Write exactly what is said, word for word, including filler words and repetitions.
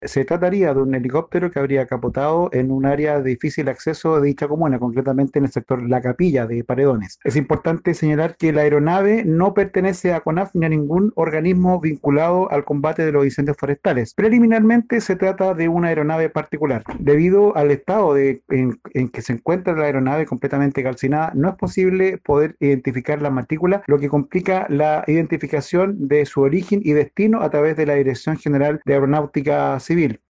Se trataría de un helicóptero que habría capotado en un área de difícil acceso de dicha comuna, concretamente en el sector La Capilla de Paredones. Es importante señalar que la aeronave no pertenece a CONAF ni a ningún organismo vinculado al combate de los incendios forestales. Preliminarmente se trata de una aeronave particular. Debido al estado de, en, en que se encuentra la aeronave completamente calcinada, no es posible poder identificar la matrícula, lo que complica la identificación de su origen y destino a través de la Dirección General de Aeronáutica Civil.